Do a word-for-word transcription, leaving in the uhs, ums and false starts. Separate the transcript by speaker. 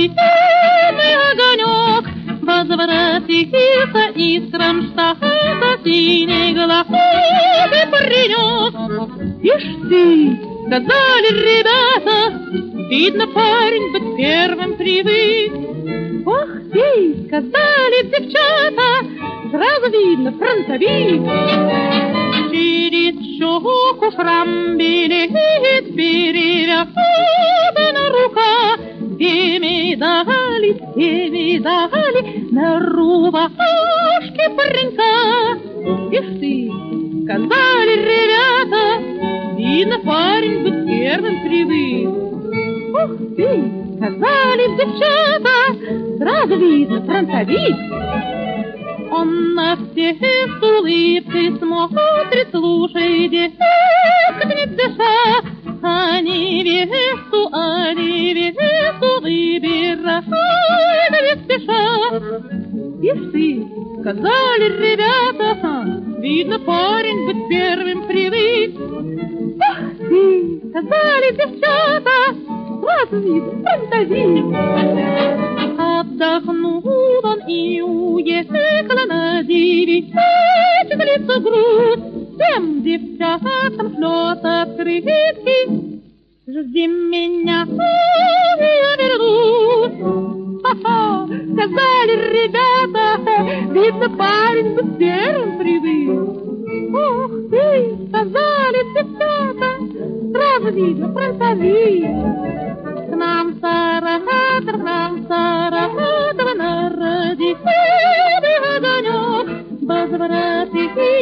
Speaker 1: невидимый огонек возвратился из Кронштадта синий голубой паренек. Ишь ты, сказали ребята, видно, парень быть первым привык. Ох ты, сказали девчата, сразу видно фронтовик. Через щеку шрам белеет, перевязана рука. Две медали, две медали на рубашке паренька. Ишь ты, сказали ребята, видно, парень быть первым привык. Ух ты, сказали девчата, сразу видно фронтовик. Он на всех с улыбкой смотрит, слушай, девка, не дыша, а невесту, а невесту выбирай, не спеша. Ишь ты, сказали ребята, видно, парень быть первым привык. Ах ты, сказали девчата, сразу видно фронтовик. Отдохнул он и уехал на девичницу грудь. Всем девчатам шлет открытки: жди меня, я вернусь. Ха-ха, сказали ребята, видно, парень быть первым привык. Ох ты, сказали девчата, сразу видно фронтовик. К нам Саратов, к нам Саратов, народи огонек, возвратит